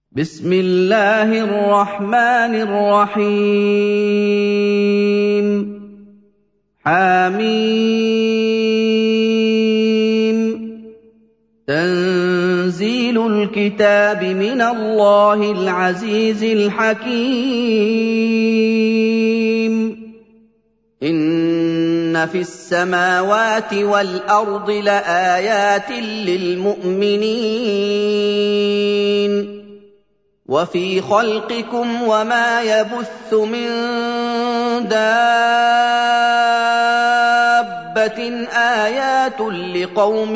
بسم الله الرحمن الرحيم حميم تنزيل الكتاب من الله العزيز الحكيم إن في السماوات والأرض لآيات للمؤمنين وفي خلقكم وما يبث من دابة آيات لقوم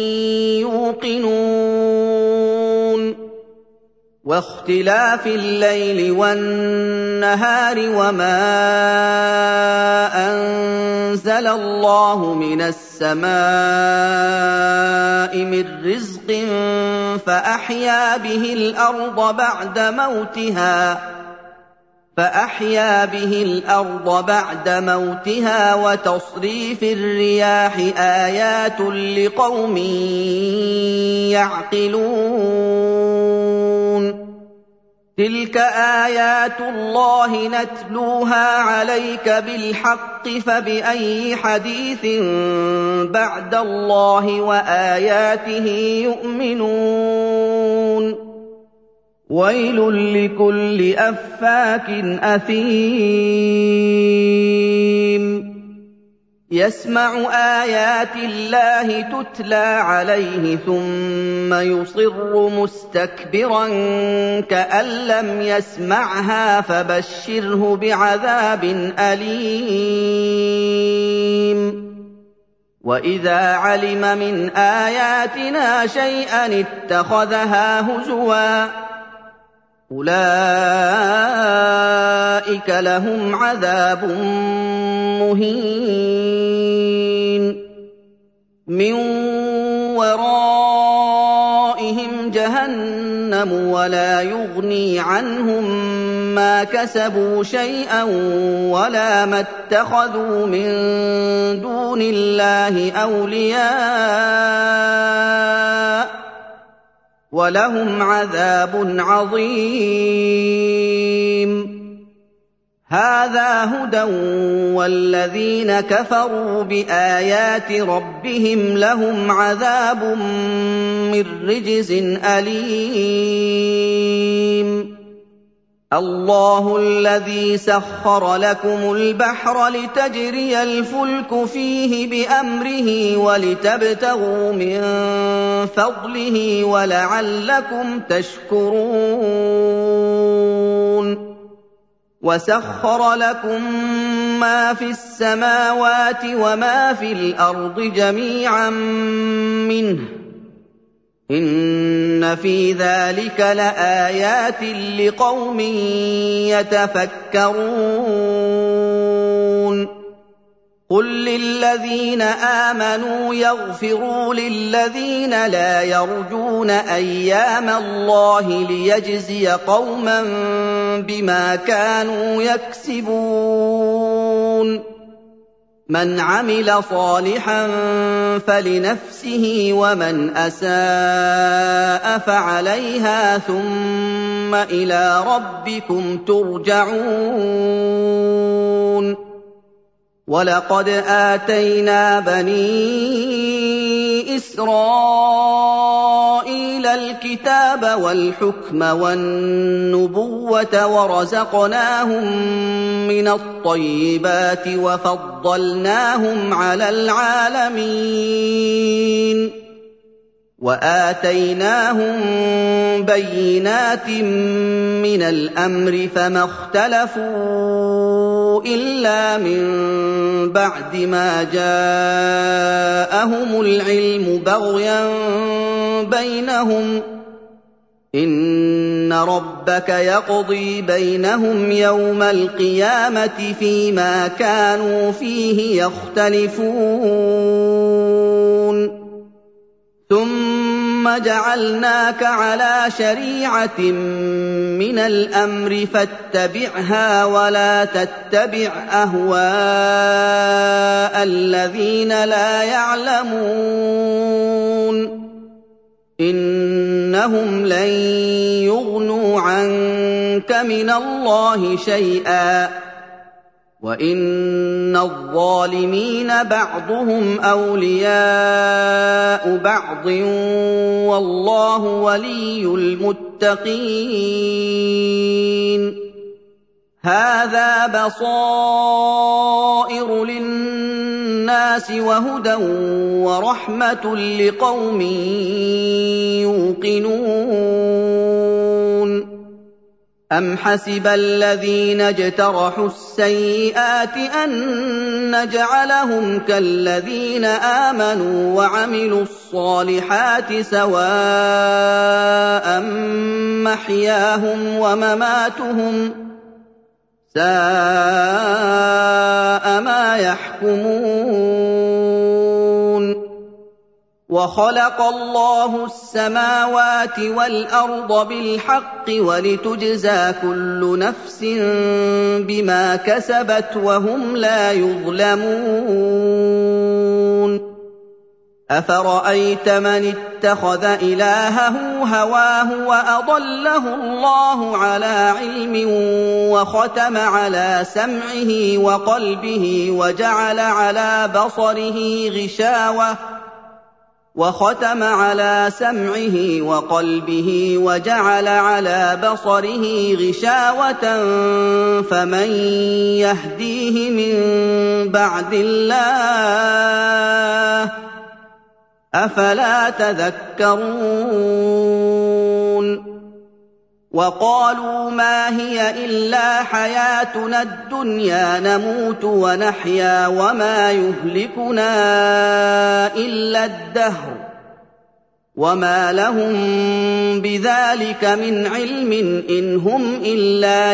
يوقنون واختلاف الليل والنهار وما أنزل الله من السماء من رزق فأحيا به الأرض بعد موتها وتصريف الرياح آيات لقوم يعقلون تلك آيات الله نتلوها عليك بالحق فبأي حديث بعد الله وآياته يؤمنون ويل لكل أفاك أثيم يسمع آيات الله تتلى عليه ثم يصر مستكبرا كأن لم يسمعها فبشره بعذاب أليم وإذا علم من آياتنا شيئا اتخذها هزوا أولئك لهم عذاب مهين من ورائهم جهنم ولا يغني عنهم ما كسبوا شيئا ولا ما اتخذوا من دون الله أولياء ولهم عذاب عظيم هذا هدى والذين كفروا بآيات ربهم لهم عذاب من رجز أليم الله الذي سخر لكم البحر لتجري الفلك فيه بأمره ولتبتغوا من فضله ولعلكم تشكرون وسخر لكم ما في السماوات وما في الأرض جميعا منه إن في ذلك لآيات لقوم يتفكرون قل للذين آمنوا يغفروا للذين لا يرجون أيام الله ليجزي قوما بما كانوا يكسبون من عمل صالحا فلنفسه ومن أساء فعليها ثم إلى ربكم ترجعون ولقد آتينا بني إسرائيل الكتاب والحكم والنبوة ورزقناهم من الطيبات وفضلناهم على العالمين وآتيناهم بينات من الأمر فما اختلفوا إلا من بعد ما جاءهم العلم بغيا بينهم إن ربك يقضي بينهم يوم القيامة فيما كانوا فيه يختلفون ثم جعلناك على شريعة من الأمر فاتبعها ولا تتبع أهواء الذين لا يعلمون إنهم لن يغنوا يَنفَعُوكَ مِنَ اللَّهِ شَيْئًا وَإِنَّ الظَّالِمِينَ بَعْضُهُمْ أَوْلِيَاءُ بَعْضٍ وَاللَّهُ وَلِيُّ الْمُتَّقِينَ هَٰذَا بَصَائِرُ لِلنَّاسِ وَهُدًى وَرَحْمَةٌ لِّقَوْمٍ يُوقِنُونَ أَمْ حَسِبَ الَّذِينَ اجْتَرَحُوا السَّيِّئَاتِ أَن نَّجْعَلَهُمْ كَالَّذِينَ آمَنُوا وَعَمِلُوا الصَّالِحَاتِ سَوَاءً مَّحْيَاهُمْ وَمَمَاتُهُمْ ۚ سَاءَ مَا يَحْكُمُونَ وَخَلَقَ اللَّهُ السَّمَاوَاتِ وَالْأَرْضَ بِالْحَقِّ وَلِتُجْزَىٰ كُلُّ نَفْسٍ بِمَا كَسَبَتْ وَهُمْ لَا يُظْلَمُونَ أَفَرَأَيْتَ مَنِ اتَّخَذَ إِلَٰهَهُ هَوَاهُ وَأَضَلَّهُ اللَّهُ عَلَىٰ عِلْمٍ وَخَتَمَ عَلَىٰ سَمْعِهِ وَقَلْبِهِ وَجَعَلَ عَلَىٰ بَصَرِهِ غِشَاوَةً فَمَن يَهْدِيهِ مِن بَعْدِ اللَّهِ ۚ أَفَلَا تَذَكَّرُونَ وَقَالُوا مَا هِيَ إِلَّا حَيَاتُنَا الدُّنْيَا نَمُوتُ وَنَحْيَا وَمَا يُهْلِكُنَا إِلَّا الدَّهْرُ ۚ وَمَا لَهُم بِذَٰلِكَ مِنْ عِلْمٍ إِنْ هُمْ إِلَّا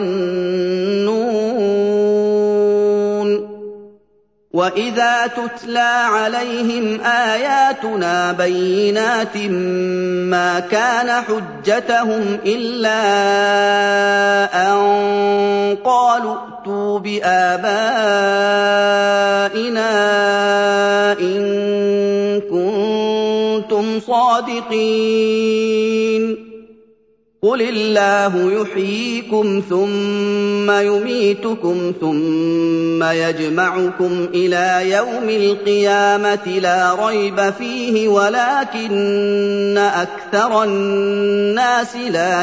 يَظُنُّونَ وَإِذَا تُتْلَىٰ عَلَيْهِمْ آيَاتُنَا بَيِّنَاتٍ مَّا كَانَ حُجَّتَهُمْ إِلَّا أَن قَالُوا ائْتُوا بِآبَائِنَا إِن كُنتُمْ صَادِقِينَ قُلِ اللَّهُ يُحْيِيكُمْ ثُمَّ يُمِيتُكُمْ ثُمَّ يَجْمَعُكُمْ إِلَىٰ يَوْمِ الْقِيَامَةِ لَا رَيْبَ فِيهِ وَلَٰكِنَّ أَكْثَرَ النَّاسِ لَا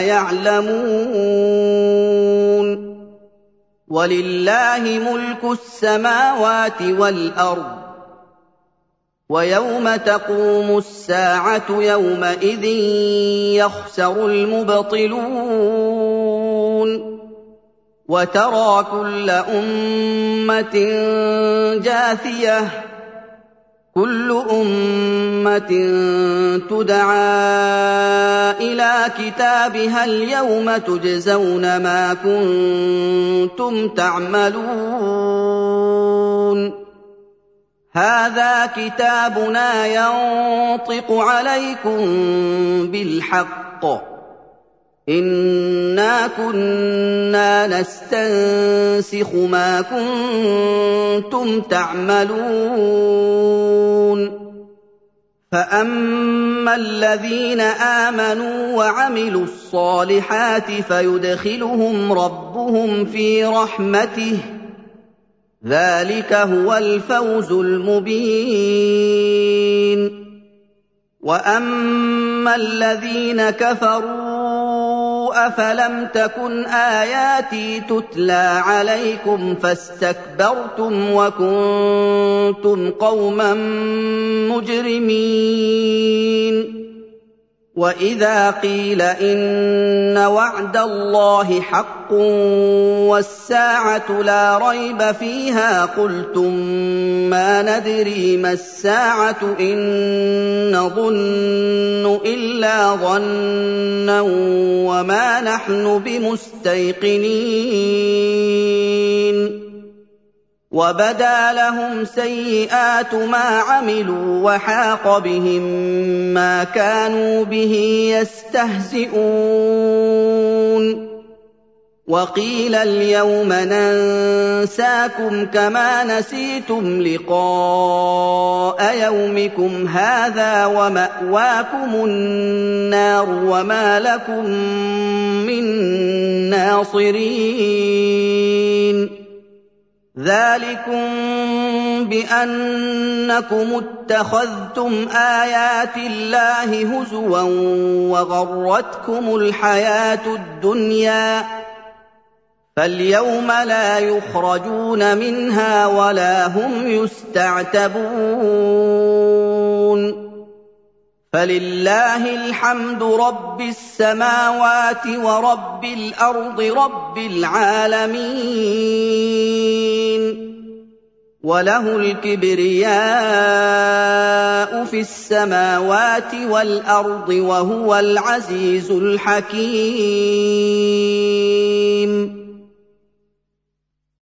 يَعْلَمُونَ وَلِلَّهِ مُلْكُ السَّمَاوَاتِ وَالْأَرْضِ ۚ وَيَوْمَ تَقُومُ السَّاعَةُ يَوْمَئِذٍ يَخْسَرُ الْمُبْطِلُونَ وَتَرَىٰ كُلَّ أُمَّةٍ جَاثِيَةً ۚ كُلُّ أُمَّةٍ تُدْعَىٰ إِلَىٰ كِتَابِهَا الْيَوْمَ تُجْزَوْنَ مَا كُنتُمْ تَعْمَلُونَ هَٰذَا كِتَابُنَا يَنطِقُ عَلَيْكُم بِالْحَقِّ ۚ إِنَّا كُنَّا نَسْتَنسِخُ مَا كُنتُمْ تَعْمَلُونَ فَأَمَّا الَّذِينَ آمَنُوا وَعَمِلُوا الصَّالِحَاتِ فَيُدْخِلُهُمْ رَبُّهُمْ فِي رَحْمَتِهِ ۚ ذَٰلِكَ هُوَ الْفَوْزُ الْمُبِينُ وَأَمَّا الَّذِينَ كَفَرُوا أَفَلَمْ تَكُنْ آيَاتِي تُتْلَىٰ عَلَيْكُمْ فَاسْتَكْبَرْتُمْ وَكُنتُمْ قَوْمًا مُّجْرِمِينَ وَإِذَا قِيلَ إِنَّ وَعْدَ اللَّهِ حَقٌّ وَالسَّاعَةُ لَا رَيْبَ فِيهَا قُلْتُم مَّا نَدْرِي مَا السَّاعَةُ إِن نَّظُنُّ إِلَّا ظَنًّا وَمَا نَحْنُ بِمُسْتَيْقِنِينَ وَبَدَا لَهُمْ سَيِّئَاتُ مَا عَمِلُوا وَحَاقَ بِهِم مَّا كَانُوا بِهِ يَسْتَهْزِئُونَ وَقِيلَ الْيَوْمَ نَنسَاكُمْ كَمَا نَسِيتُمْ لِقَاءَ يَوْمِكُمْ هَٰذَا وَمَأْوَاكُمُ النَّارُ وَمَا لَكُم مِّن نَّاصِرِينَ ذَٰلِكُم بِأَنَّكُمُ اتَّخَذْتُمْ آيَاتِ اللَّهِ هُزُوًا وَغَرَّتْكُمُ الْحَيَاةُ الدُّنْيَا فَالْيَوْمَ لَا يُخْرَجُونَ مِنْهَا وَلَا هُمْ يُسْتَعْتَبُونَ فَلِلَّهِ الْحَمْدُ رَبِّ السَّمَاوَاتِ وَرَبِّ الْأَرْضِ رَبِّ الْعَالَمِينَ وَلَهُ الْكِبْرِيَاءُ فِي السَّمَاوَاتِ وَالْأَرْضِ وَهُوَ الْعَزِيزُ الْحَكِيمُ